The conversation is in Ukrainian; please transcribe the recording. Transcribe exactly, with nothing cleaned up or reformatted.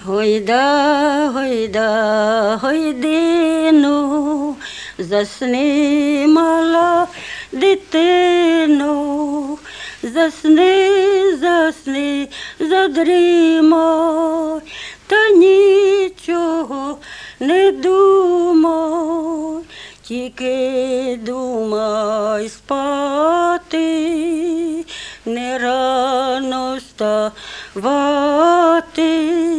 Гойда, гойда, гойдину, засни, мала дитино, засни, засни, задрімай, та нічого не думай, тільки думай спати, не рано вставати.